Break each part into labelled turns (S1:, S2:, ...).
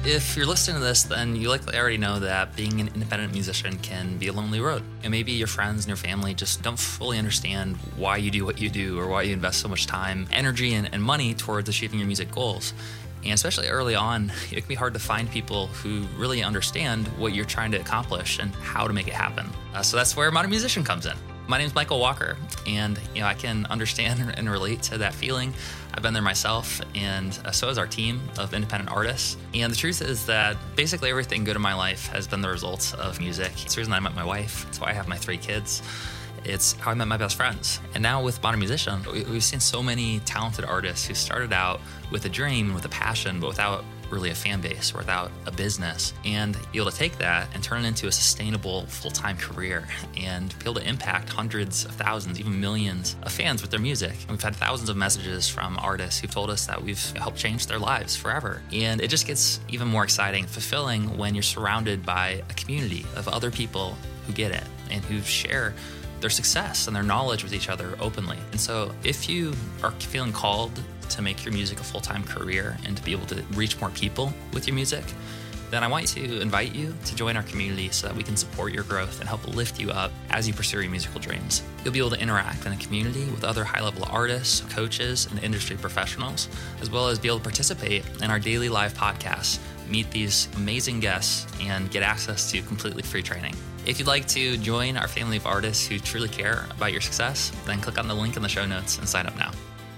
S1: If you're listening to this, then you likely already know that being an independent musician can be a lonely road. And maybe your friends and your family just don't fully understand why you do what you do or why you invest so much time, energy, and money towards achieving your music goals. And especially early on, it can be hard to find people who really understand what you're trying to accomplish and how to make it happen. So that's where Modern Musician comes in. My name is Michael Walker, and I can understand and relate to that feeling. I've been there myself, and so has our team of independent artists. And the truth is that basically everything good in my life has been the result of music. It's the reason I met my wife. It's why I have my 3 kids. It's how I met my best friends. And now with Modern Musician, we've seen so many talented artists who started out with a dream, with a passion, but without really a fan base or without a business, and be able to take that and turn it into a sustainable full-time career and be able to impact hundreds of thousands, even millions of fans with their music. And we've had thousands of messages from artists who've told us that we've helped change their lives forever. And it just gets even more exciting, fulfilling when you're surrounded by a community of other people who get it and who share their success and their knowledge with each other openly. And so if you are feeling called to make your music a full-time career and to be able to reach more people with your music, then I want to invite you to join our community so that we can support your growth and help lift you up as you pursue your musical dreams. You'll be able to interact in a community with other high-level artists, coaches, and industry professionals, as well as be able to participate in our daily live podcasts, meet these amazing guests, and get access to completely free training. If you'd like to join our family of artists who truly care about your success, then click on the link in the show notes and sign up now.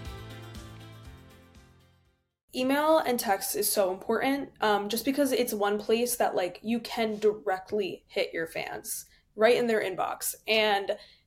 S2: Email and text is so important, just because it's one place that you can directly hit your fans right in their inbox, and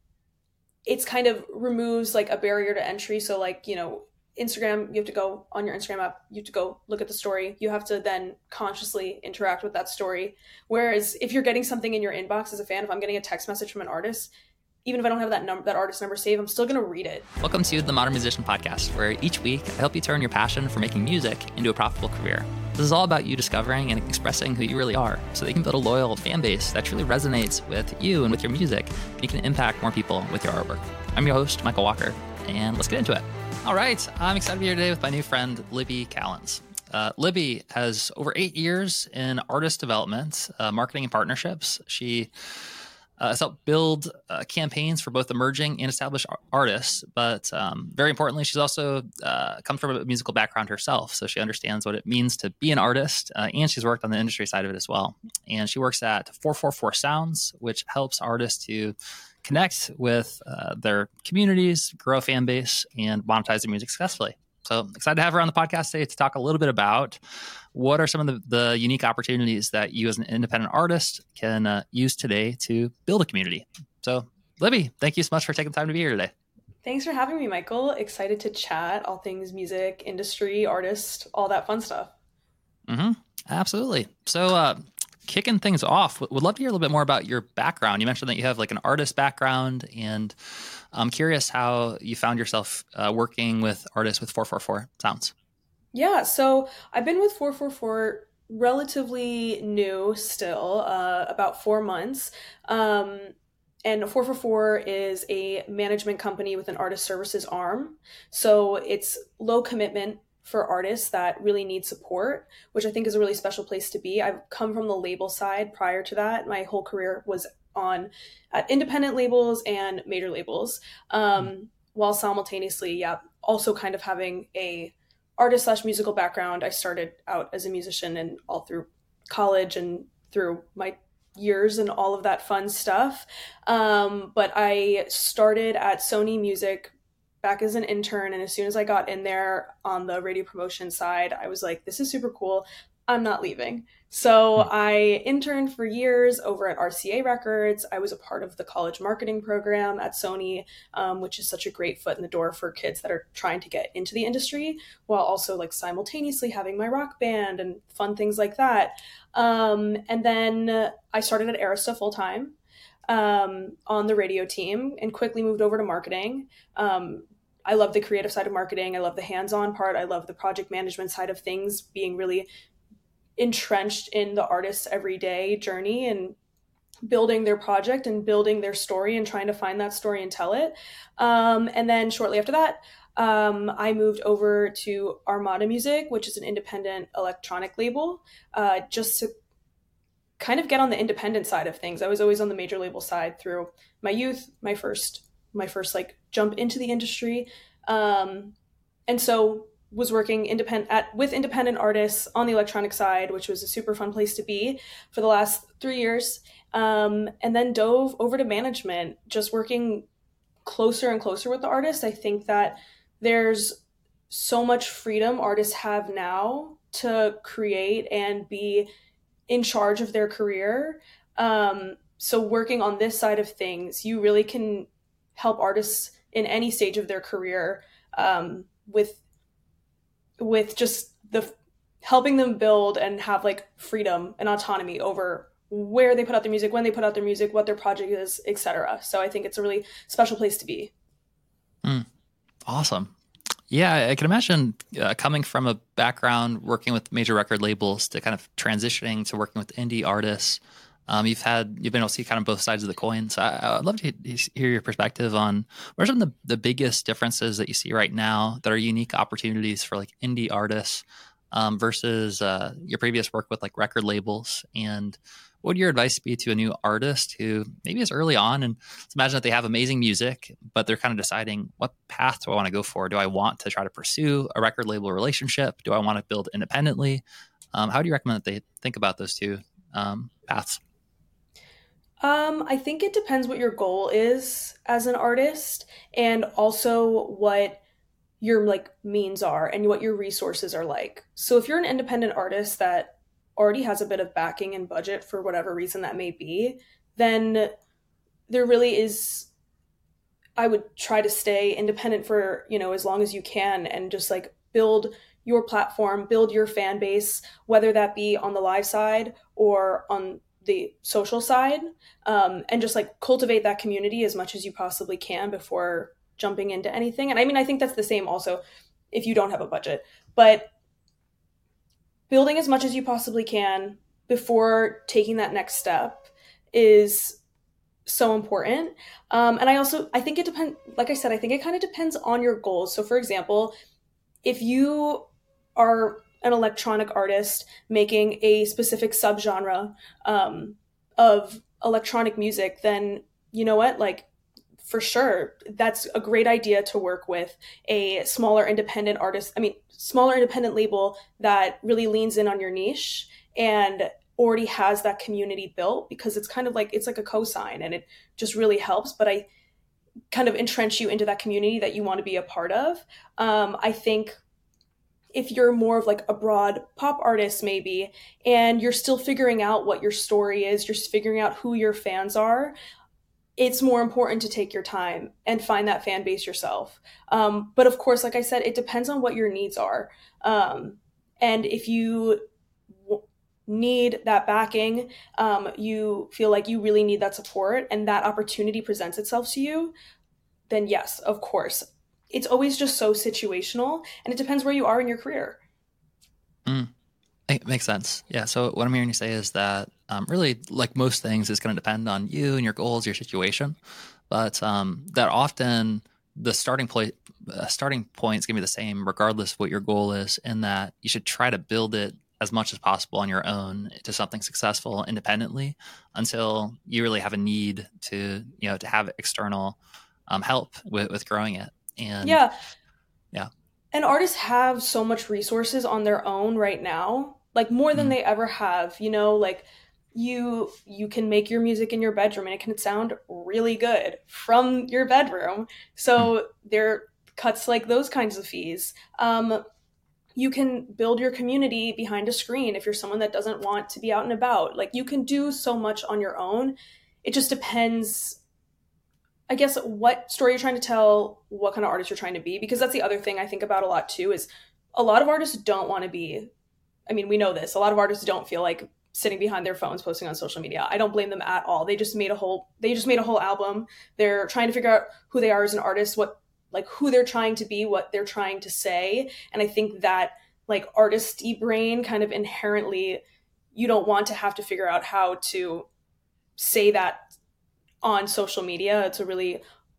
S2: it's kind of removes a barrier to entry. So Instagram, you have to go on your Instagram app, you have to go look at the story, you have to then consciously interact with that story. Whereas if you're getting something in your inbox as a fan, if I'm getting a text message from an artist, even if I don't have that artist number saved, I'm still going to read it.
S1: Welcome to the Modern Musician Podcast, where each week I help you turn your passion for making music into a profitable career. This is all about you discovering and expressing who you really are, so that you can build a loyal fan base that truly resonates with you and with your music, and you can impact more people with your artwork. I'm your host, Michael Walker, and let's get into it. All right, I'm excited to be here today with my new friend, Libby Callens. Libby has over 8 years in artist development, marketing, and partnerships. She has helped build campaigns for both emerging and established artists, but very importantly, she's also come from a musical background herself, so she understands what it means to be an artist, and she's worked on the industry side of it as well. And she works at 444 Sounds, which helps artists to connect with their communities, grow a fan base, and monetize their music successfully. So excited to have her on the podcast today to talk a little bit about what are some of the unique opportunities that you as an independent artist can use today to build a community. So Libby, thank you so much for taking the time to be here today.
S2: Thanks for having me, Michael. Excited to chat all things music, industry, artist, all that fun stuff.
S1: Mm-hmm. Absolutely. So kicking things off, would love to hear a little bit more about your background. You mentioned that you have an artist background, and I'm curious how you found yourself working with artists with 444 Sounds.
S2: Yeah, so I've been with 444 relatively new still, about 4 months. And 444 is a management company with an artist services arm. So it's low commitment for artists that really need support, which I think is a really special place to be. I've come from the label side prior to that. My whole career was on independent labels and major labels, while simultaneously, also kind of having a artist/musical background. I started out as a musician and all through college and through my years and all of that fun stuff. But I started at Sony Music back as an intern, and as soon as I got in there on the radio promotion side, I was like, this is super cool. I'm not leaving. So I interned for years over at RCA Records. I was a part of the college marketing program at Sony, which is such a great foot in the door for kids that are trying to get into the industry, while also simultaneously having my rock band and fun things like that. And then I started at Arista full time on the radio team and quickly moved over to marketing. I love the creative side of marketing. I love the hands-on part. I love the project management side of things, being really entrenched in the artist's everyday journey and building their project and building their story and trying to find that story and tell it. And then shortly after that, I moved over to Armada Music, which is an independent electronic label, just to kind of get on the independent side of things. I was always on the major label side through my youth, my first like jump into the industry, and so was working with independent artists on the electronic side, which was a super fun place to be for the last 3 years. And then dove over to management, just working closer and closer with the artists. I think that there's so much freedom artists have now to create and be in charge of their career. So working on this side of things, you really can help artists in any stage of their career, with just the helping them build and have like freedom and autonomy over where they put out their music, when they put out their music, what their project is, etc. So I think it's a really special place to be.
S1: Awesome. Yeah, I can imagine coming from a background working with major record labels to kind of transitioning to working with indie artists. You've been able to see kind of both sides of the coin. So I'd love to hear your perspective on what are some of the biggest differences that you see right now that are unique opportunities for like indie artists versus your previous work with like record labels. And what would your advice be to a new artist who maybe is early on and let's imagine that they have amazing music, but they're kind of deciding what path do I want to go for? Do I want to try to pursue a record label relationship? Do I want to build independently? How do you recommend that they think about those two paths?
S2: I think it depends what your goal is as an artist, and also what your like means are and what your resources are like. So if you're an independent artist that already has a bit of backing and budget for whatever reason that may be, then there really is, I would try to stay independent for, as long as you can, and just like build your platform, build your fan base, whether that be on the live side or on the social side, and just like cultivate that community as much as you possibly can before jumping into anything. And I mean, I think that's the same also if you don't have a budget, but building as much as you possibly can before taking that next step is so important. And I think it depends, like I said, I think it kind of depends on your goals. So for example, if you are an electronic artist making a specific subgenre of electronic music, then you know what, like for sure, that's a great idea to work with a smaller independent label that really leans in on your niche and already has that community built, because it's kind of like, it's like a cosign and it just really helps. But I kind of entrench you into that community that you want to be a part of. I think if you're more of like a broad pop artist maybe, and you're still figuring out what your story is, you're figuring out who your fans are, it's more important to take your time and find that fan base yourself. But of course, like I said, it depends on what your needs are. And if you need that backing, you feel like you really need that support and that opportunity presents itself to you, then yes, of course. It's always just so situational, and it depends where you are in your career.
S1: It makes sense. Yeah. So what I'm hearing you say is that really, like most things, is going to depend on you and your goals, your situation, but that often the starting point is going to be the same regardless of what your goal is, and that you should try to build it as much as possible on your own to something successful independently until you really have a need to have external help with growing it. And
S2: yeah.
S1: Yeah.
S2: And artists have so much resources on their own right now, like more than they ever have, like you can make your music in your bedroom and it can sound really good from your bedroom. So there cuts like those kinds of fees. You can build your community behind a screen if you're someone that doesn't want to be out and about. Like you can do so much on your own. It just depends, I guess, what story you're trying to tell, what kind of artist you're trying to be, because that's the other thing I think about a lot too, is a lot of artists don't want to be, I mean, we know this, a lot of artists don't feel like sitting behind their phones posting on social media. I don't blame them at all. They just made a whole album. They're trying to figure out who they are as an artist, who they're trying to be, what they're trying to say. And I think that like artisty brain kind of inherently, you don't want to have to figure out how to say that on social media. It's a really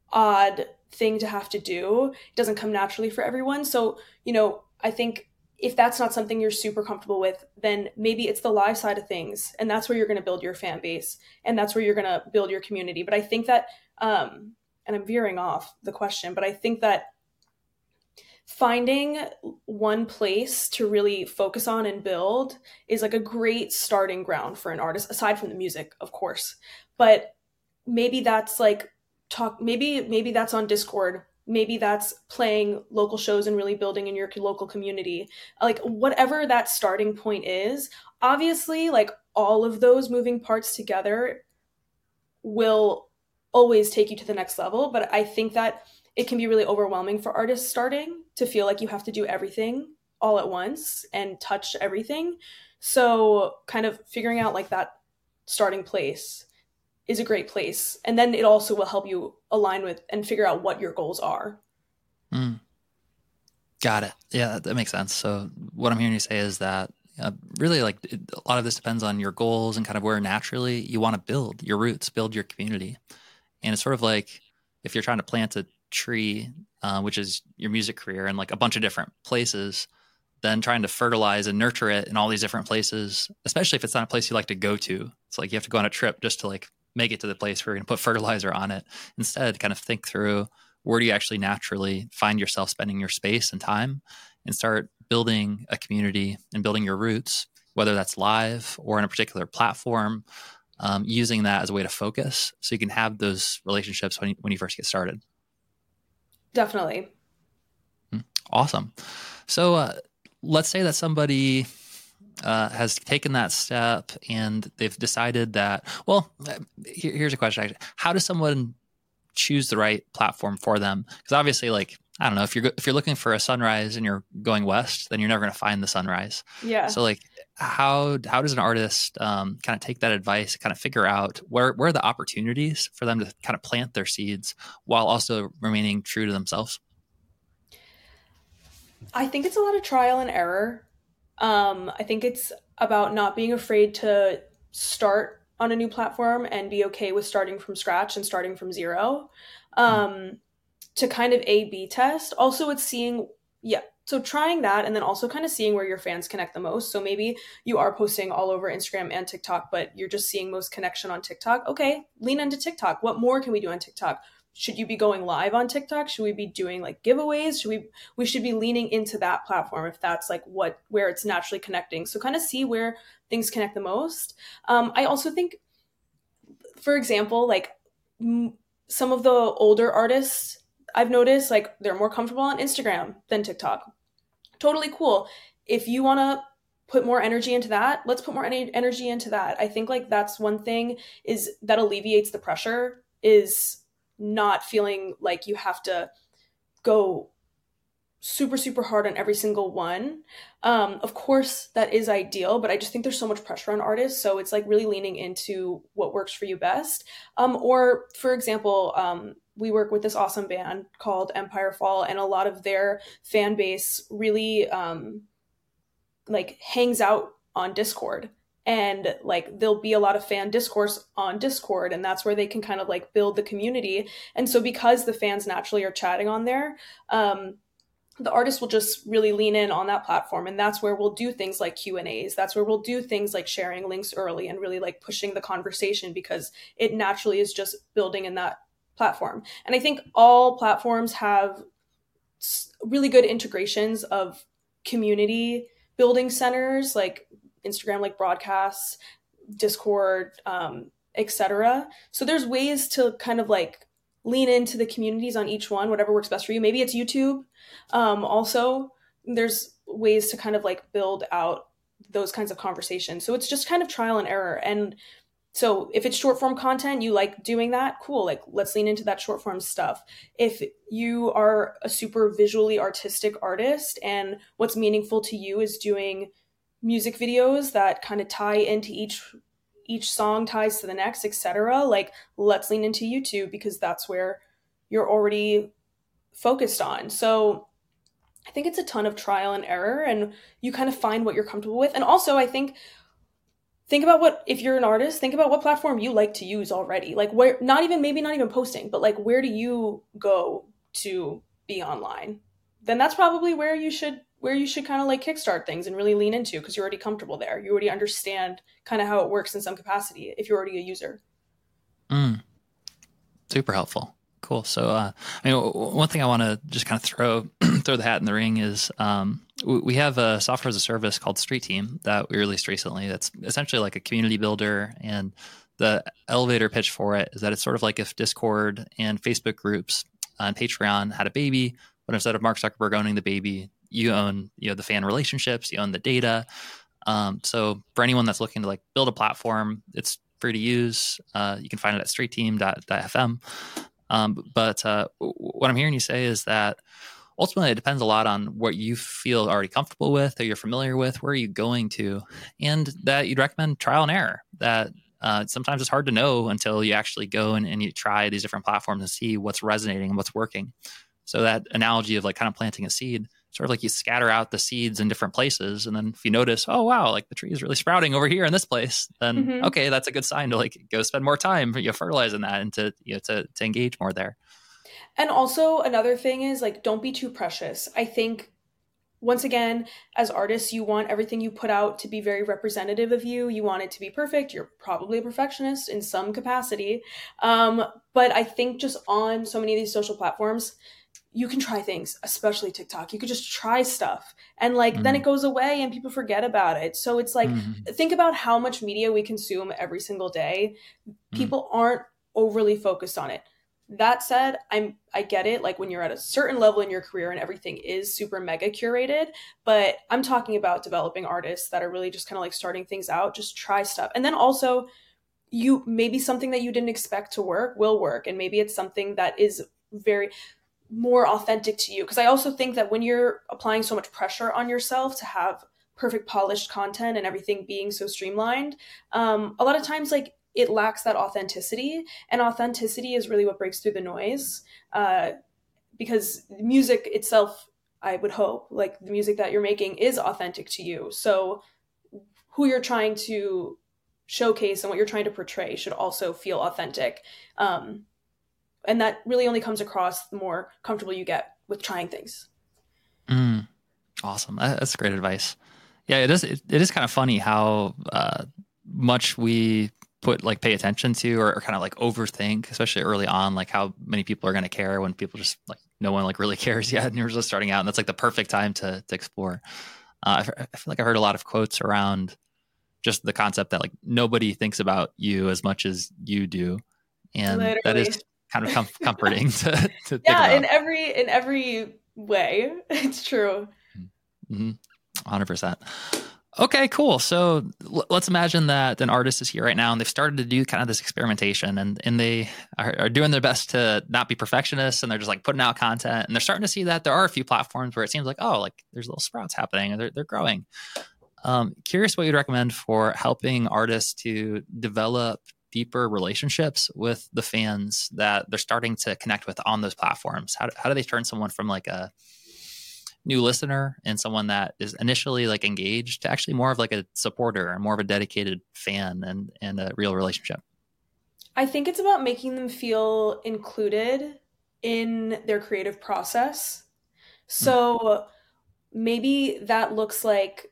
S2: odd thing to have to do. It doesn't come naturally for everyone. So, I think if that's not something you're super comfortable with, then maybe it's the live side of things. And that's where you're going to build your fan base, and that's where you're going to build your community. But I think that, and I'm veering off the question, but I think that finding one place to really focus on and build is like a great starting ground for an artist, aside from the music, of course. But maybe that's like maybe that's on Discord, maybe that's playing local shows and really building in your local community, like whatever that starting point is. Obviously, like all of those moving parts together will always take you to the next level, but I think that it can be really overwhelming for artists starting to feel like you have to do everything all at once and touch everything. So kind of figuring out like that starting place is a great place. And then it also will help you align with and figure out what your goals are.
S1: Got it. Yeah, that makes sense. So what I'm hearing you say is that really like a lot of this depends on your goals and kind of where naturally you want to build your roots, build your community. And it's sort of like if you're trying to plant a tree, which is your music career, in like a bunch of different places, then trying to fertilize and nurture it in all these different places, especially if it's not a place you like to go to. It's like you have to go on a trip just to like make it to the place where you're going to put fertilizer on it. Instead, kind of think through, where do you actually naturally find yourself spending your space and time, and start building a community and building your roots, whether that's live or in a particular platform, using that as a way to focus so you can have those relationships when you first get started.
S2: Definitely.
S1: Awesome. So let's say that somebody has taken that step and they've decided that, well, here's a question. How does someone choose the right platform for them? Because obviously, like, I don't know, if you're looking for a sunrise and you're going west, then you're never going to find the sunrise.
S2: Yeah.
S1: So like, how does an artist kind of take that advice, kind of figure out where are the opportunities for them to kind of plant their seeds while also remaining true to themselves?
S2: I think it's a lot of trial and error. I think it's about not being afraid to start on a new platform and be okay with starting from scratch and starting from zero. To kind of A/B test. Also, it's seeing, yeah, so trying that and then also kind of seeing where your fans connect the most. So maybe you are posting all over Instagram and TikTok, but you're just seeing most connection on TikTok. Okay, lean into TikTok. What more can we do on TikTok? Should you be going live on TikTok? Should we be doing like giveaways? We should be leaning into that platform if that's like where it's naturally connecting. So kind of see where things connect the most. I also think, for example, like some of the older artists I've noticed, like they're more comfortable on Instagram than TikTok. Totally cool. If you want to put more energy into that, let's put more energy into that. I think like that's one thing is that alleviates the pressure, is not feeling like you have to go super, super hard on every single one. Of course, that is ideal, but I just think there's so much pressure on artists. So it's like really leaning into what works for you best. Or, for example, we work with this awesome band called Empire Fall, and a lot of their fan base really like hangs out on Discord. And like there'll be a lot of fan discourse on Discord, and that's where they can kind of like build the community. And so because the fans naturally are chatting on there, the artist will just really lean in on that platform, and that's where we'll do things like Q&As. That's where we'll do things like sharing links early and really like pushing the conversation, because it naturally is just building in that platform. And I think all platforms have really good integrations of community building centers, like Instagram, like broadcasts, Discord, etc. So there's ways to kind of like lean into the communities on each one, whatever works best for you. Maybe it's YouTube. Also, there's ways to kind of like build out those kinds of conversations. So it's just kind of trial and error. And so if it's short form content, you like doing that, cool. Like let's lean into that short form stuff. If you are a super visually artistic artist and what's meaningful to you is doing music videos that kind of tie into each song ties to the next, etc., like let's lean into YouTube, because that's where you're already focused on. So I think it's a ton of trial and error, and you kind of find what you're comfortable with. And also I think think about what, if you're an artist, think about what platform you like to use already. Like where, not even, maybe not even posting, but like where do you go to be online? Then that's probably where you should kind of like kickstart things and really lean into, because you're already comfortable there. You already understand kind of how it works in some capacity if you're already a user.
S1: Mm, super helpful. Cool. So, I mean, one thing I want to just kind of throw throw the hat in the ring is we have a software as a service called Street Team that we released recently. That's essentially like a community builder, and the elevator pitch for it is that it's sort of like if Discord and Facebook groups and Patreon had a baby, but instead of Mark Zuckerberg owning the baby, you own the fan relationships, you own the data. So for anyone that's looking to like build a platform, it's free to use. You can find it at streetteam.fm. But what I'm hearing you say is that ultimately it depends a lot on what you feel already comfortable with or you're familiar with, where are you going to, and that you'd recommend trial and error. That sometimes it's hard to know until you actually go and you try these different platforms and see what's resonating and what's working. So that analogy of like kind of planting a seed, sort of like you scatter out the seeds in different places. And then if you notice, oh, wow, like the tree is really sprouting over here in this place, then okay, that's a good sign to like go spend more time fertilizing that and to engage more there.
S2: And also another thing is like, don't be too precious. I think once again, as artists, you want everything you put out to be very representative of you. You want it to be perfect. You're probably a perfectionist in some capacity. But I think just on so many of these social platforms, you can try things, especially TikTok. You could just try stuff and like then it goes away and people forget about it. So it's like, think about how much media we consume every single day. People aren't overly focused on it. That said, I get it, like when you're at a certain level in your career and everything is super mega curated, but I'm talking about developing artists that are really just kind of like starting things out. Just try stuff. And then also, you maybe something that you didn't expect to work will work, and maybe it's something that is very more authentic to you. Because I also think that when you're applying so much pressure on yourself to have perfect polished content and everything being so streamlined, a lot of times like it lacks that authenticity, and authenticity is really what breaks through the noise, because music itself, I would hope, like the music that you're making is authentic to you. So who you're trying to showcase and what you're trying to portray should also feel authentic. And that really only comes across the more comfortable you get with trying things.
S1: Awesome. That's great advice. Yeah, it is kind of funny how much we pay attention to or kind of like overthink, especially early on, like how many people are going to care when people just like no one like really cares yet, and you're just starting out, and that's like the perfect time to explore. I feel like I heard a lot of quotes around just the concept that like nobody thinks about you as much as you do, and literally. That is kind of comforting to think about.
S2: In every way, it's true.
S1: 100%. Okay, cool. So let's imagine that an artist is here right now and they've started to do kind of this experimentation, and they are doing their best to not be perfectionists, and they're just like putting out content, and they're starting to see that there are a few platforms where it seems like, oh, like there's little sprouts happening and they're growing. Curious what you'd recommend for helping artists to develop deeper relationships with the fans that they're starting to connect with on those platforms. How do they turn someone from like a new listener and someone that is initially like engaged to actually more of like a supporter and more of a dedicated fan and a real relationship?
S2: I think it's about making them feel included in their creative process. So maybe that looks like,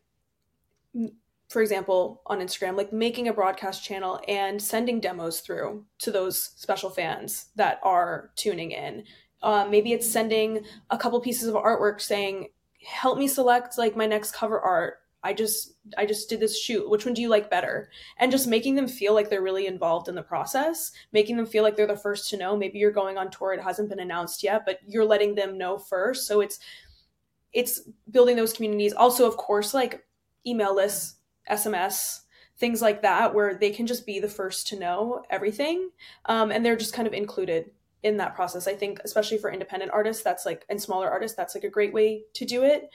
S2: for example, on Instagram, like making a broadcast channel and sending demos through to those special fans that are tuning in. Maybe it's sending a couple pieces of artwork saying, help me select like my next cover art. I just did this shoot. Which one do you like better? And just making them feel like they're really involved in the process, making them feel like they're the first to know. Maybe you're going on tour, it hasn't been announced yet, but you're letting them know first. So it's building those communities. Also, of course, like email lists, SMS, things like that, where they can just be the first to know everything. And they're just kind of included in that process. I think especially for independent artists, that's like, and smaller artists, that's like a great way to do it.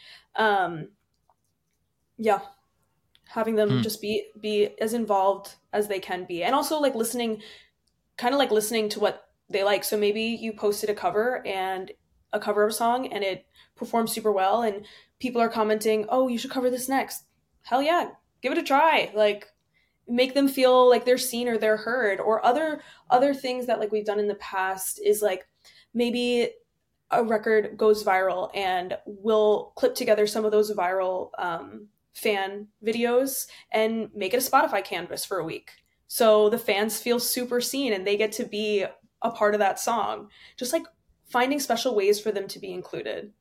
S2: Having them just be as involved as they can be, and also like listening to what they like. So maybe you posted a cover of a song and it performed super well, and people are commenting, oh, you should cover this next. Hell yeah, give it a try. Like, make them feel like they're seen or they're heard. Or other things that like we've done in the past is like maybe a record goes viral and we'll clip together some of those viral fan videos and make it a Spotify canvas for a week. So the fans feel super seen and they get to be a part of that song. Just like finding special ways for them to be included.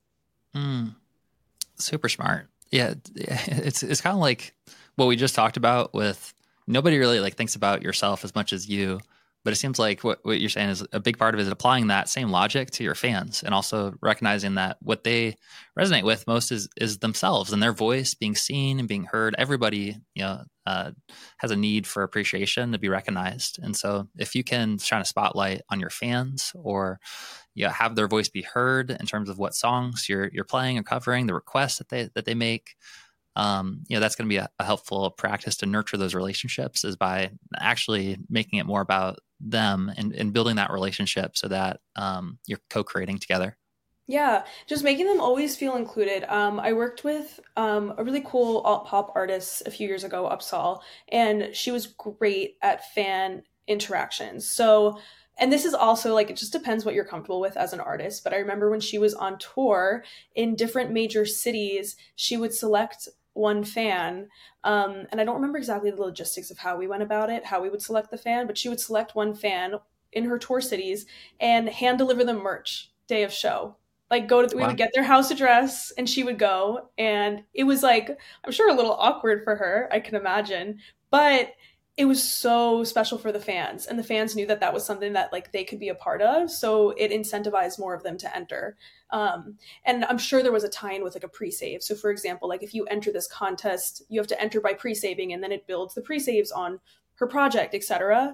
S1: Super smart. Yeah, it's kind of like what we just talked about with nobody really like thinks about yourself as much as you. But it seems like what you're saying is a big part of it is applying that same logic to your fans and also recognizing that what they resonate with most is themselves and their voice being seen and being heard. Everybody, has a need for appreciation to be recognized. And so if you can shine a spotlight on your fans or have their voice be heard in terms of what songs you're playing or covering, the requests that they make, that's going to be a helpful practice to nurture those relationships is by actually making it more about them and building that relationship so that you're co-creating together.
S2: Yeah, just making them always feel included. I worked with a really cool alt pop artist a few years ago, Upsal, and she was great at fan interactions. So, and this is also like, it just depends what you're comfortable with as an artist. But I remember when she was on tour in different major cities, she would select one fan. And I don't remember exactly the logistics of how we went about it, how we would select the fan, but she would select one fan in her tour cities and hand deliver them merch day of show. Like we would get their house address and she would go. And it was like, I'm sure a little awkward for her, I can imagine, but it was so special for the fans. And the fans knew that was something that like they could be a part of. So it incentivized more of them to enter. And I'm sure there was a tie-in with like a pre-save. So for example, like if you enter this contest, you have to enter by pre-saving and then it builds the pre-saves on her project, etc.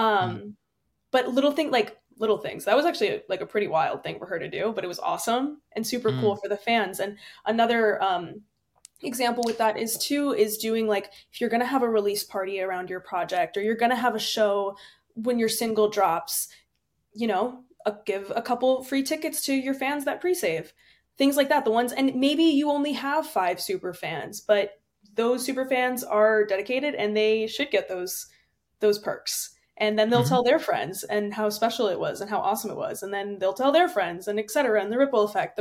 S2: But little things. That was actually like a pretty wild thing for her to do, but it was awesome and super cool for the fans. And another example with that is doing like, if you're going to have a release party around your project or you're going to have a show when your single drops, give a couple free tickets to your fans that pre-save. Things like that. And maybe you only have 5 super fans, but those super fans are dedicated and they should get those perks. And then they'll tell their friends and how special it was and how awesome it was. And then they'll tell their friends and et cetera. And the ripple effect.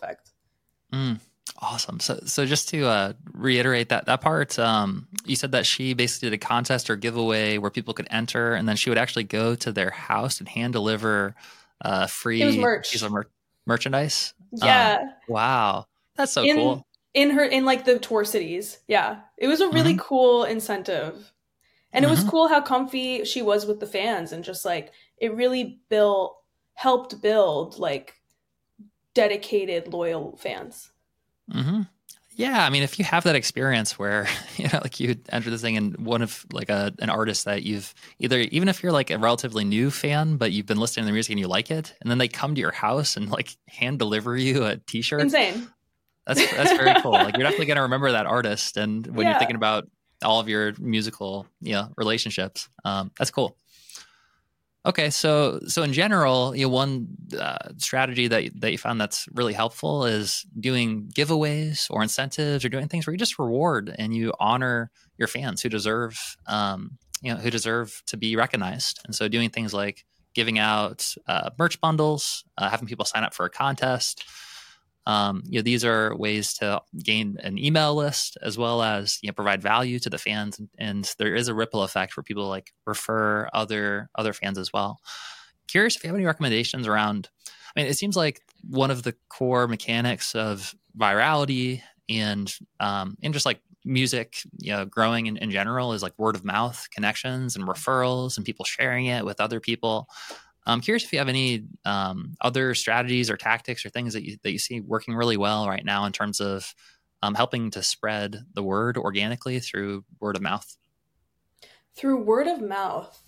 S1: Awesome. So just to reiterate that part, you said that she basically did a contest or giveaway where people could enter and then she would actually go to their house and hand deliver free piece of merchandise.
S2: Yeah.
S1: Wow. That's so cool.
S2: In like the tour cities. Yeah. It was a really cool incentive. And it was cool how comfy she was with the fans and just like, it really helped build like dedicated, loyal fans.
S1: Yeah. I mean, if you have that experience where, like you enter this thing and one of like an artist that you've even if you're like a relatively new fan, but you've been listening to the music and you like it, and then they come to your house and like hand deliver you a t-shirt.
S2: Insane.
S1: That's very cool. Like you're definitely going to remember that artist. And when you're thinking about all of your musical, relationships. That's cool. Okay. So in general, one strategy that you found that's really helpful is doing giveaways or incentives or doing things where you just reward and you honor your fans who deserve, who deserve to be recognized. And so doing things like giving out merch bundles, having people sign up for a contest. These are ways to gain an email list as well as provide value to the fans, and there is a ripple effect where people like refer other fans as well. Curious if you have any recommendations around. I mean, it seems like one of the core mechanics of virality and just like music, growing in general is like word of mouth connections and referrals and people sharing it with other people. I'm curious if you have any other strategies or tactics or things that you see working really well right now in terms of helping to spread the word organically through word of mouth.
S2: Through word of mouth.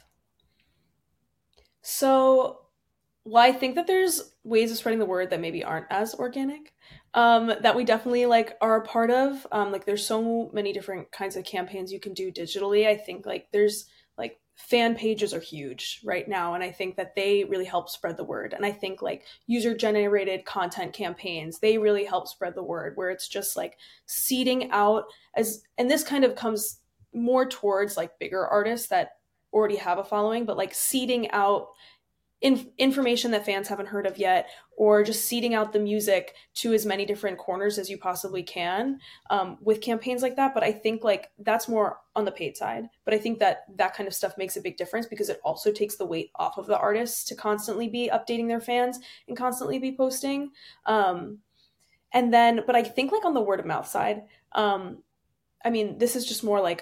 S2: So, I think that there's ways of spreading the word that maybe aren't as organic, that we definitely like are a part of. Like there's so many different kinds of campaigns you can do digitally. I think like there's like fan pages are huge right now. And I think that they really help spread the word. And I think like user generated content campaigns, they really help spread the word where it's just like seeding out and this kind of comes more towards like bigger artists that already have a following, but like seeding out information that fans haven't heard of yet, or just seeding out the music to as many different corners as you possibly can, with campaigns like that. But I think like that's more on the paid side. But I think that that kind of stuff makes a big difference because it also takes the weight off of the artists to constantly be updating their fans and constantly be posting. And then, but I think like on the word of mouth side, I mean, this is just more like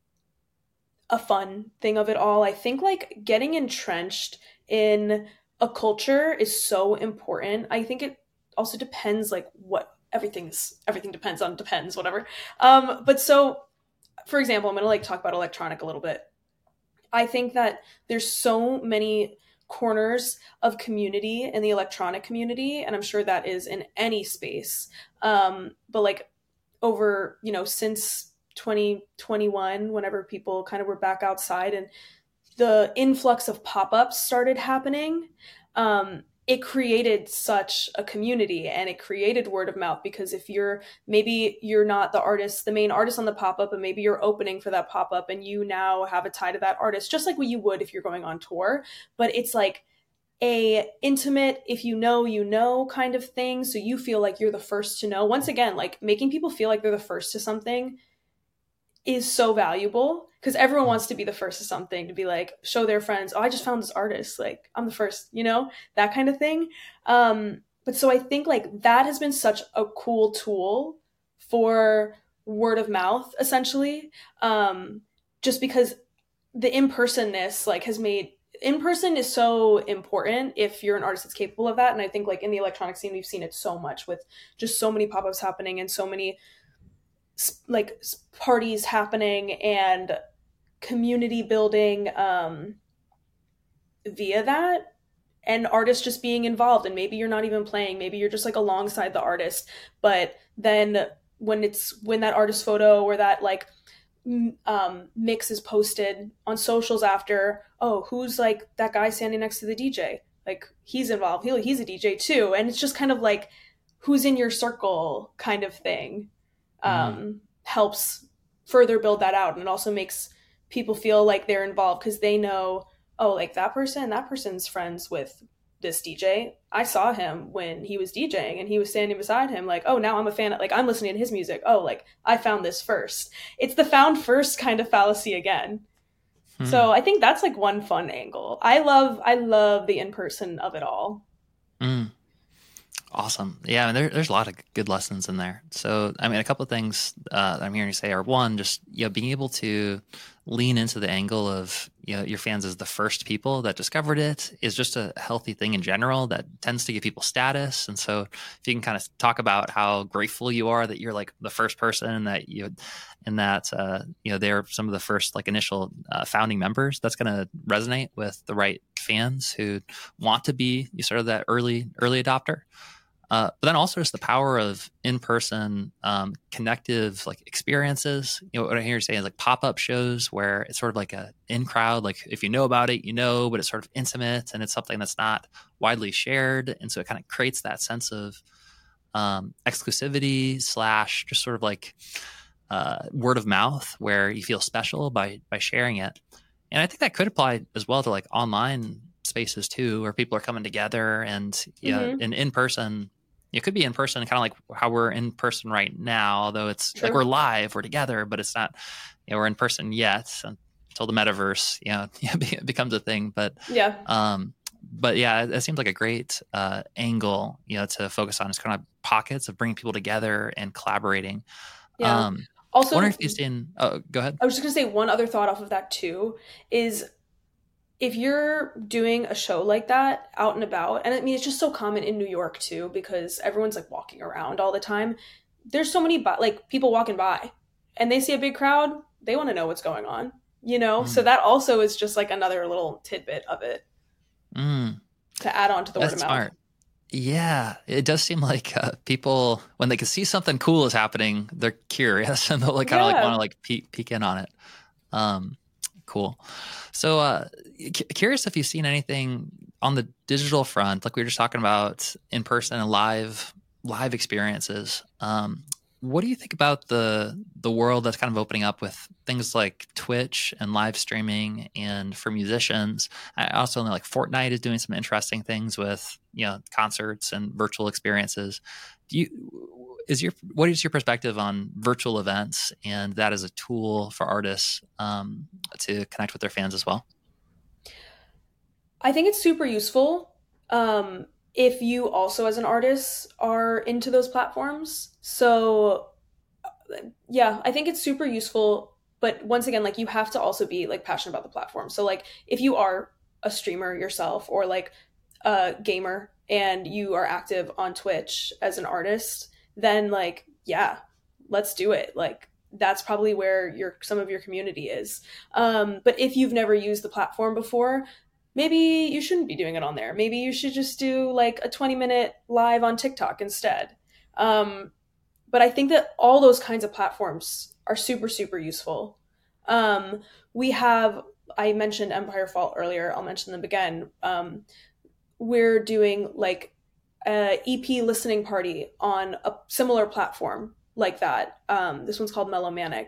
S2: a fun thing of it all. I think like getting entrenched in a culture is so important. I think it also depends like what everything depends on, whatever. But so for example, I'm going to like talk about electronic a little bit. I think that there's so many corners of community in the electronic community, and I'm sure that is in any space. But like over, since 2021, whenever people kind of were back outside and the influx of pop-ups started happening, it created such a community and it created word of mouth, because if maybe you're not the main artist on the pop-up, and maybe you're opening for that pop-up and you now have a tie to that artist, just like what you would if you're going on tour. But it's like a intimate, if you know kind of thing. So you feel like you're the first to know. Once again, like making people feel like they're the first to something is so valuable, because everyone wants to be the first to something, to be like, show their friends, oh, I just found this artist, like I'm the first, that kind of thing. But so I think like that has been such a cool tool for word of mouth, essentially, just because the in-personness like has made in-person is so important if you're an artist that's capable of that. And I think like in the electronic scene, we've seen it so much with just so many pop-ups happening and so many like parties happening and community building via that, and artists just being involved. And maybe you're not even playing, maybe you're just like alongside the artist, but then when that artist photo or that like mix is posted on socials after, oh, who's like that guy standing next to the DJ, like he's involved, he's a DJ too. And it's just kind of like who's in your circle kind of thing. Helps further build that out, and it also makes people feel like they're involved because they know, oh, like that person's friends with this DJ. I saw him when he was DJing and he was standing beside him, like, oh, now I'm a fan of, like, I'm listening to his music, oh, like I found this first. It's the found first kind of fallacy again. So I think that's like one fun angle. I love the in-person of it all.
S1: Awesome. Yeah, I mean, there's a lot of good lessons in there. So, I mean, a couple of things that I'm hearing you say are, one, just being able to lean into the angle of your fans as the first people that discovered it is just a healthy thing in general that tends to give people status. And so, if you can kind of talk about how grateful you are that you're like the first person, that they're some of the first like initial founding members, that's going to resonate with the right fans who want to be sort of that early adopter. But then also just the power of in-person connective like experiences. What I hear you saying is like pop-up shows where it's sort of like a in-crowd, like if you know about it, but it's sort of intimate and it's something that's not widely shared. And so it kind of creates that sense of exclusivity / just sort of like word of mouth where you feel special by sharing it. And I think that could apply as well to like online spaces too, where people are coming together and in person. It could be in person, kind of like how we're in person right now, although it's
S2: Sure.
S1: like we're live, we're together, but it's not, we're in person yet until the metaverse, becomes a thing. But
S2: yeah,
S1: it seems like a great angle, to focus on is kind of pockets of bringing people together and collaborating.
S2: yeah. Also,
S1: I wonder if you've seen. Oh, go ahead.
S2: I was just gonna say one other thought off of that too is, if you're doing a show like that out and about, and I mean, it's just so common in New York too, because everyone's like walking around all the time. There's so many like people walking by and they see a big crowd. They want to know what's going on, So that also is just like another little tidbit of it to add on to the word of mouth. Smart.
S1: Yeah, it does seem like people, when they can see something cool is happening, they're curious and they'll like kind of like want to like peek in on it. Cool. So curious if you've seen anything on the digital front, like we were just talking about in person and live experiences, What do you think about the world that's kind of opening up with things like Twitch and live streaming, and for musicians? I also know like Fortnite is doing some interesting things with, concerts and virtual experiences. Do you is your What is your perspective on virtual events and that as a tool for artists to connect with their fans as well?
S2: I think it's super useful if you also, as an artist, are into those platforms. So, yeah, I think it's super useful. But once again, like you have to also be like passionate about the platform. So, like if you are a streamer yourself or like a gamer and you are active on Twitch as an artist, then like, yeah, let's do it. Like that's probably where your some of your community is. But if you've never used the platform before, maybe you shouldn't be doing it on there. Maybe you should just do like a 20-minute live on TikTok instead. Um, but I think that all those kinds of platforms are super, super useful. Um, we have, I mentioned Empire Fault earlier. I'll mention them again. We're doing like a EP listening party on a similar platform like that. This one's called Melomanic,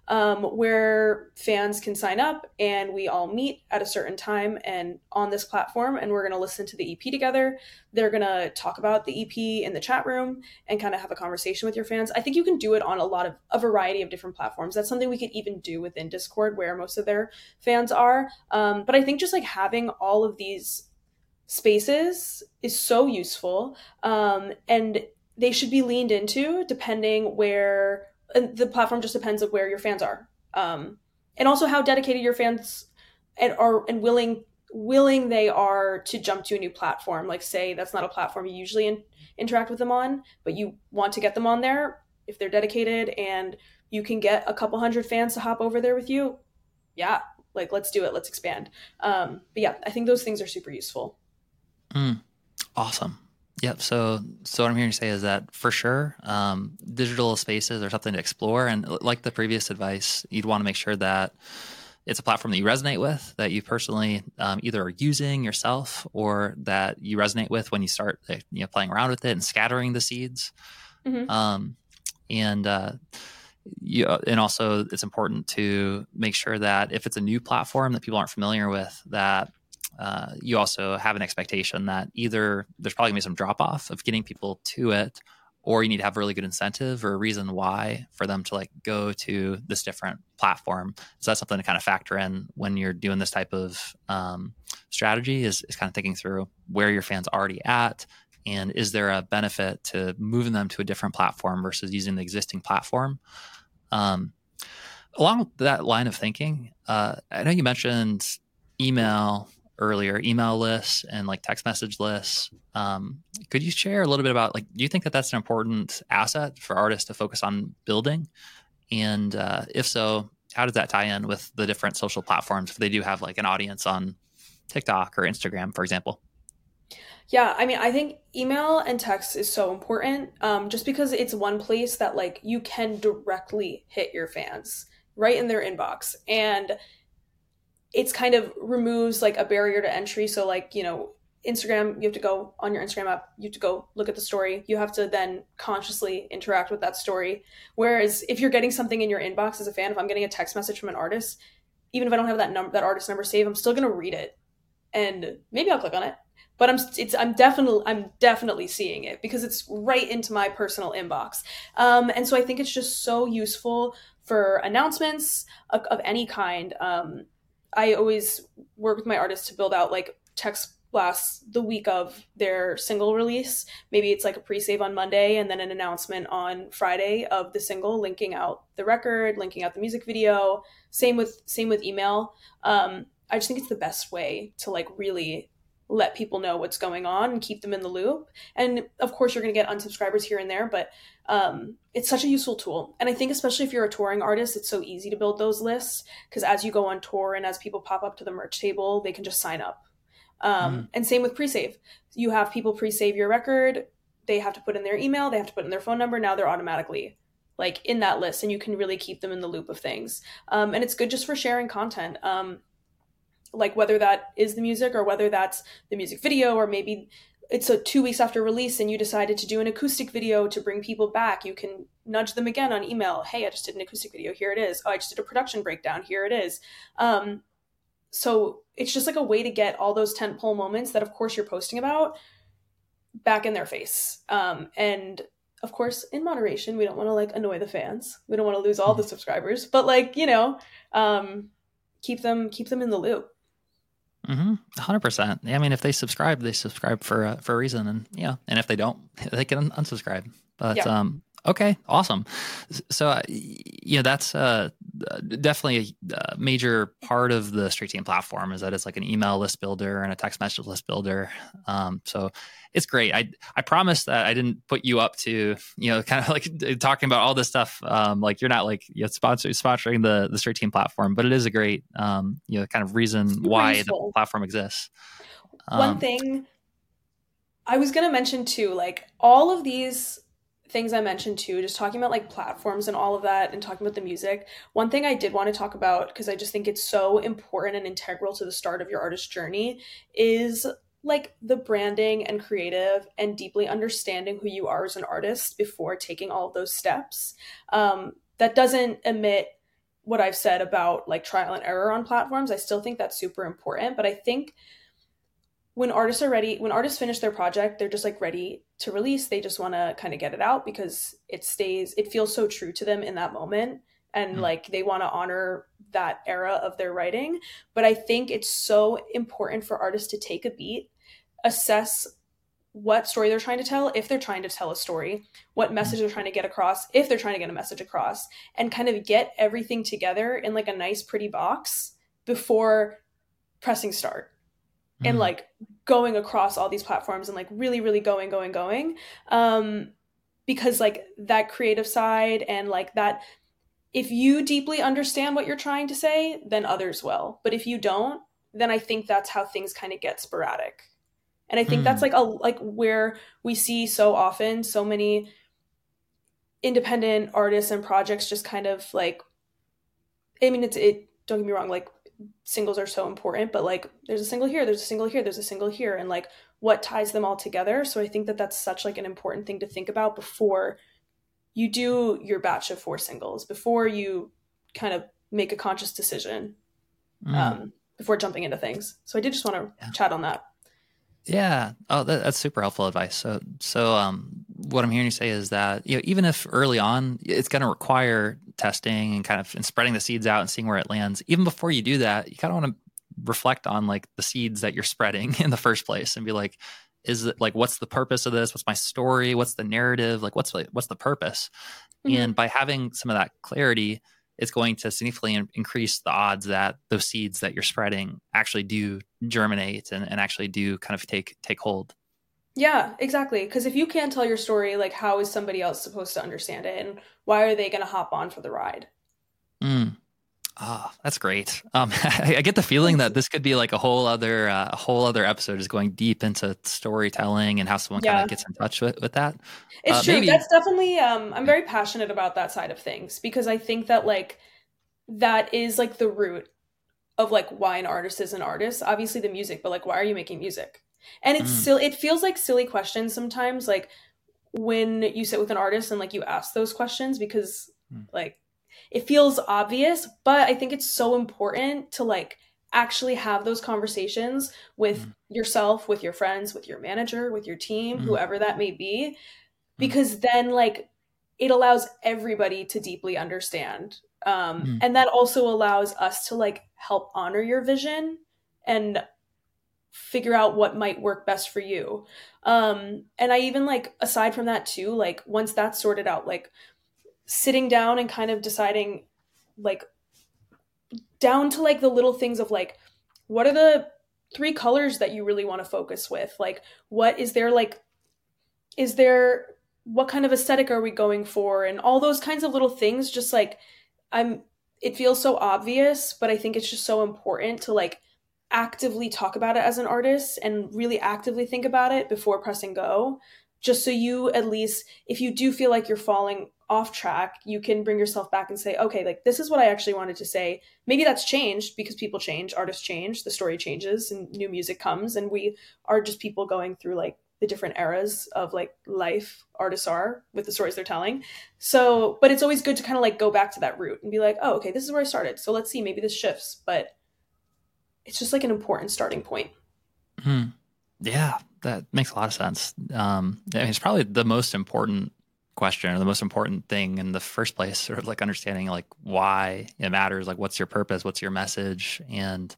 S2: where fans can sign up and we all meet at a certain time and on this platform, and we're going to listen to the EP together. They're going to talk about the EP in the chat room and kind of have a conversation with your fans. I think you can do it on a variety of different platforms. That's something we could even do within Discord, where most of their fans are. But I think just like having all of these spaces is so useful, and they should be leaned into depending where, and the platform just depends on where your fans are, and also how dedicated your fans and willing they are to jump to a new platform. Like say that's not a platform you usually interact with them on, but you want to get them on there. If they're dedicated and you can get a couple hundred fans to hop over there with you, yeah, like let's do it, let's expand. But yeah, I think those things are super useful.
S1: Awesome. Yep. So what I'm hearing you say is that for sure, digital spaces are something to explore. And like the previous advice, you'd want to make sure that it's a platform that you resonate with, that you personally either are using yourself or that you resonate with when you start playing around with it and scattering the seeds.
S2: Mm-hmm.
S1: And and also it's important to make sure that if it's a new platform that people aren't familiar with, that you also have an expectation that either there's probably gonna be some drop off of getting people to it, or you need to have a really good incentive or a reason why for them to like go to this different platform. So that's something to kind of factor in when you're doing this type of strategy is kind of thinking through where your fans are already at, and is there a benefit to moving them to a different platform versus using the existing platform. Along with that line of thinking, I know you mentioned email earlier, email lists and like text message lists. Could you share a little bit about, like, do you think that that's an important asset for artists to focus on building? And if so, how does that tie in with the different social platforms if they do have like an audience on TikTok or Instagram, for example?
S2: Yeah, I mean, I think email and text is so important, just because it's one place that like you can directly hit your fans right in their inbox, and it's kind of removes like a barrier to entry. So like, Instagram, you have to go on your Instagram app, you have to go look at the story. You have to then consciously interact with that story. Whereas if you're getting something in your inbox as a fan, if I'm getting a text message from an artist, even if I don't have that artist number saved, I'm still going to read it and maybe I'll click on it. But I'm definitely seeing it because it's right into my personal inbox. And so I think it's just so useful for announcements of any kind. I always work with my artists to build out like text blasts the week of their single release. Maybe it's like a pre-save on Monday and then an announcement on Friday of the single, linking out the record, linking out the music video. Same with email. I just think it's the best way to like really let people know what's going on and keep them in the loop. And of course, you're going to get unsubscribers here and there, but it's such a useful tool. And I think especially if you're a touring artist, it's so easy to build those lists because as you go on tour and as people pop up to the merch table, they can just sign up. And same with pre-save. You have people pre-save your record. They have to put in their email. They have to put in their phone number. Now they're automatically like in that list, and you can really keep them in the loop of things. And it's good just for sharing content. Like whether that is the music or whether that's the music video or maybe it's a 2 weeks after release and you decided to do an acoustic video to bring people back, you can nudge them again on email. Hey, I just did an acoustic video. Here it is. Oh, I just did a production breakdown. Here it is. So it's just like a way to get all those tentpole moments that, of course, you're posting about back in their face. And of course, in moderation, we don't want to like annoy the fans. We don't want to lose all the subscribers, but like, keep them in the loop.
S1: 100%. I mean, if they subscribe, they subscribe for a reason, and and if they don't, they can unsubscribe. But okay, awesome. So that's definitely a major part of the Streak Team platform, is that it's like an email list builder and a text message list builder. So it's great. I promise that I didn't put you up to kind of like talking about all this stuff. Like you're not like sponsoring the Streak Team platform, but it is a great kind of reason why the platform exists.
S2: One thing I was going to mention too, like all of these things I mentioned too, just talking about like platforms and all of that and talking about the music. One thing I did want to talk about, because I just think it's so important and integral to the start of your artist journey, is like the branding and creative and deeply understanding who you are as an artist before taking all of those steps. That doesn't omit what I've said about like trial and error on platforms. I still think that's super important, but I think when artists finish their project, they're just like ready to release. They just want to kind of get it out because it feels so true to them in that moment. And like, they want to honor that era of their writing. But I think it's so important for artists to take a beat, assess what story they're trying to tell, if they're trying to tell a story, what message they're trying to get across, if they're trying to get a message across, and kind of get everything together in like a nice, pretty box before pressing start. And like going across all these platforms and like really, really going. Because like that creative side and like that, if you deeply understand what you're trying to say, then others will. But if you don't, then I think that's how things kind of get sporadic. And I think that's like where we see so often so many independent artists and projects just kind of like, I mean, don't get me wrong, like singles are so important, but like there's a single here, there's a single here, there's a single here, and like what ties them all together. So I think that that's such like an important thing to think about before you do your batch of 4 singles, before you kind of make a conscious decision before jumping into things. So I did just want to chat on that.
S1: Yeah. Oh, that's super helpful advice. So what I'm hearing you say is that, even if early on it's going to require testing and kind of and spreading the seeds out and seeing where it lands, even before you do that, you kind of want to reflect on like the seeds that you're spreading in the first place and be like, is it like, what's the purpose of this? What's my story? What's the narrative? Like, what's the purpose? And by having some of that clarity, it's going to significantly increase the odds that those seeds that you're spreading actually do germinate and actually do kind of take hold.
S2: Yeah, exactly. Because if you can't tell your story, like how is somebody else supposed to understand it? And why are they going to hop on for the ride?
S1: Oh, that's great. I get the feeling that this could be like a whole other episode, is going deep into storytelling and how someone kind of gets in touch with that.
S2: It's true. Maybe. That's definitely, I'm very passionate about that side of things, because I think that like, that is like the root of like why an artist is an artist. Obviously the music, but like, why are you making music? And it's silly. It feels like silly questions sometimes, like when you sit with an artist and like you ask those questions, because like, it feels obvious, but I think it's so important to like actually have those conversations with yourself, with your friends, with your manager, with your team, whoever that may be, because then like it allows everybody to deeply understand. And that also allows us to like help honor your vision and figure out what might work best for you. And I even like, aside from that too, like once that's sorted out, like sitting down and kind of deciding like down to like the little things of like, what are the 3 colors that you really want to focus with? Like, what is there, like, what kind of aesthetic are we going for? And all those kinds of little things, just like, it feels so obvious, but I think it's just so important to like actively talk about it as an artist and really actively think about it before pressing go, just so you, at least if you do feel like you're falling off track, you can bring yourself back and say, okay, like this is what I actually wanted to say. Maybe that's changed because people change, artists change, the story changes, and new music comes, and we are just people going through like the different eras of like life artists are with the stories they're telling. So, but it's always good to kind of like go back to that root and be like, oh, okay, this is where I started. So let's see, maybe this shifts, but it's just like an important starting point.
S1: Mm-hmm. Yeah, that makes a lot of sense. I mean, it's probably the most important question or the most important thing in the first place, sort of like understanding like why it matters, like what's your purpose, what's your message, and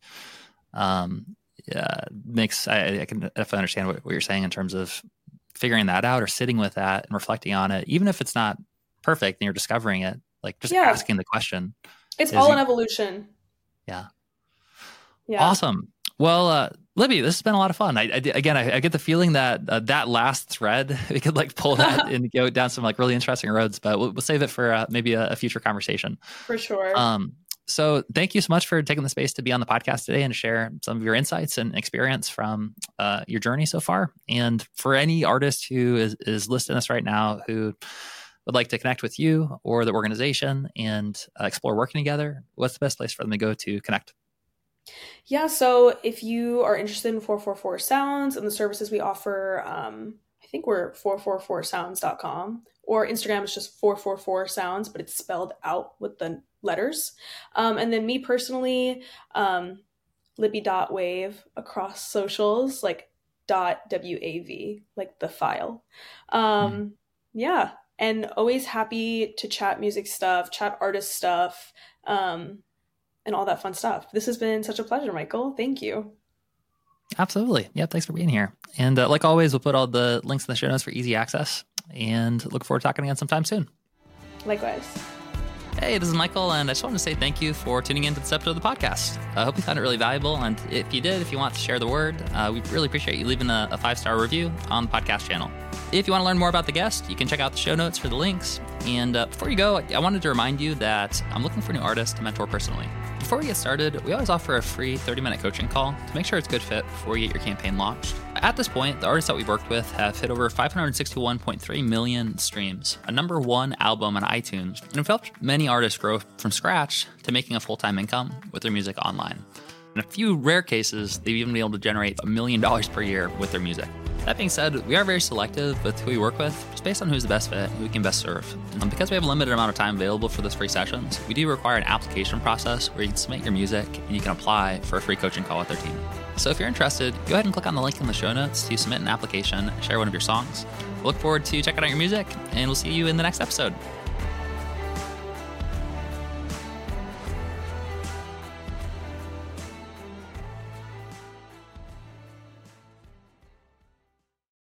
S1: I can definitely understand what you're saying in terms of figuring that out or sitting with that and reflecting on it, even if it's not perfect and you're discovering it, like just asking the question.
S2: It's all an evolution.
S1: Yeah. Awesome. Well, Libby, this has been a lot of fun. I get the feeling that that last thread, we could like pull that and go down some like really interesting roads, but we'll save it for maybe a future conversation.
S2: For sure.
S1: So thank you so much for taking the space to be on the podcast today and share some of your insights and experience from your journey so far. And for any artist who is listening to this right now who would like to connect with you or the organization and explore working together, what's the best place for them to go to connect?
S2: Yeah, so if you are interested in 444 Sounds and the services we offer, I think we're 444sounds.com, or Instagram is just 444 Sounds, but it's spelled out with the letters. And then me personally, Libby.wave across socials, like .wav, like the file. Yeah, and always happy to chat music stuff, chat artist stuff, and all that fun stuff. This has been such a pleasure, Michael. Thank you.
S1: Absolutely. Yeah, thanks for being here. And like always, we'll put all the links in the show notes for easy access, and look forward to talking again sometime soon.
S2: Likewise.
S1: Hey, this is Michael, and I just wanted to say thank you for tuning in to this episode of the podcast. I hope you found it really valuable, and if you did, if you want to share the word, we really appreciate you leaving a 5-star review on the podcast channel. If you want to learn more about the guest, you can check out the show notes for the links. And before you go, I wanted to remind you that I'm looking for new artists to mentor personally. Before we get started, we always offer a free 30-minute coaching call to make sure it's a good fit before you get your campaign launched. At this point, the artists that we've worked with have hit over 561.3 million streams, a #1 album on iTunes, and we've helped many artists grow from scratch to making a full-time income with their music online. In a few rare cases, they've even been able to generate $1 million per year with their music. That being said, we are very selective with who we work with, just based on who's the best fit and who we can best serve. And because we have a limited amount of time available for those free sessions, we do require an application process where you can submit your music and you can apply for a free coaching call with our team. So if you're interested, go ahead and click on the link in the show notes to submit an application, share one of your songs. We'll look forward to checking out your music, and we'll see you in the next episode.